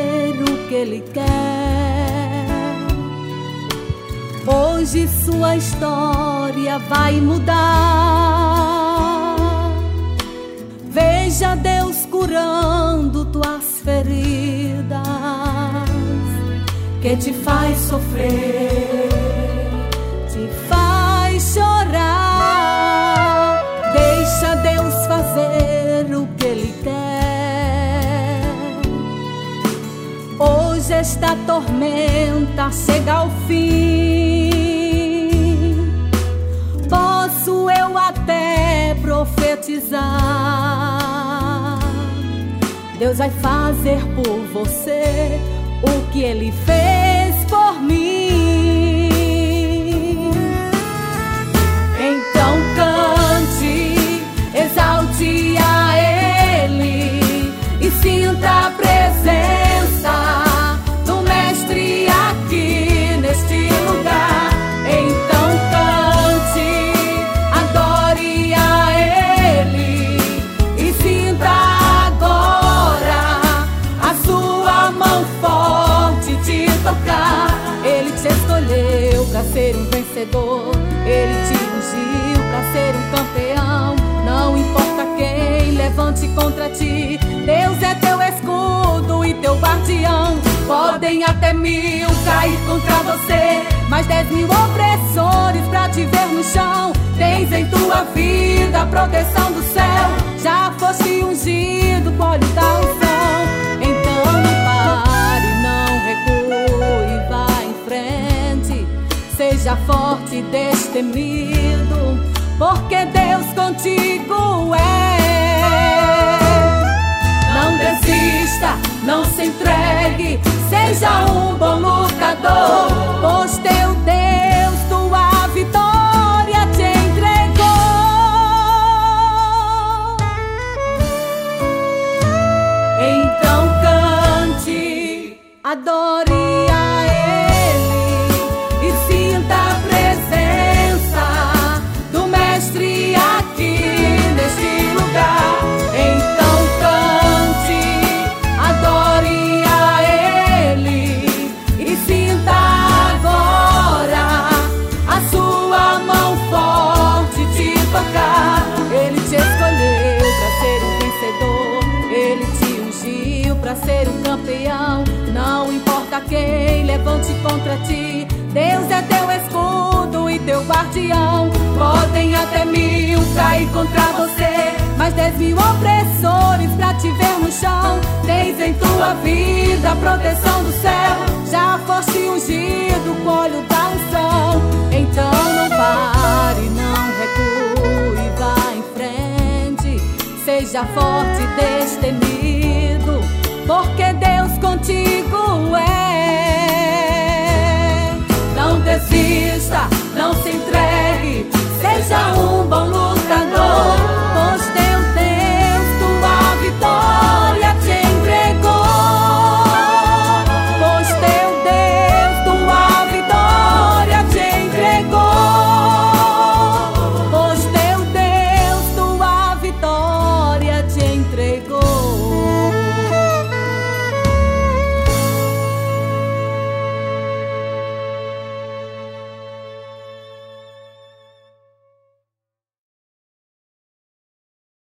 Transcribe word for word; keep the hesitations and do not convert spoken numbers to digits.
fazer o que Ele quer. Hoje sua história vai mudar. Veja Deus curando tuas feridas, que te faz sofrer, te faz chorar. Deixa Deus fazer o que Ele quer. Hoje esta tormenta chega ao fim. Posso eu até profetizar: Deus vai fazer por você o que Ele fez por mim. Então cante, exalte a Ele e sinta a presença do Mestre aqui neste lugar. Então cante, adore a Ele e sinta agora a sua mão forte te tocar. Ele te escolheu pra ser um vencedor, Ele te ungiu pra ser um campeão. Não importa quem levante contra ti, Deus é teu escudo e teu guardião. Podem até mil cair contra você, mas dez mil opressores pra te ver no chão. Tens em tua vida a proteção do céu, já foste ungido com óleo da unção. Então não pare, não recue, vá em frente. Seja forte e destemido, porque Deus contigo é. Não desista, não se entregue, seja um bom lutador, pois teu Deus tua vitória te entregou. Então cante, adore a Ele e sinta a presença do Mestre aqui neste lugar. Então cante, adore a Ele e sinta agora a sua mão forte te tocar. Ele te escolheu pra ser um vencedor, Ele te ungiu pra ser um campeão. Não importa quem levante contra ti, Deus é teu escudo e teu guardião. Podem até mil cair contra você, mas dez mil opressores pra te ver no chão. Tens em tua vida a proteção do céu, já foste ungido com óleo da unção. Então não pare, não recue, vá em frente. Seja forte e destemido,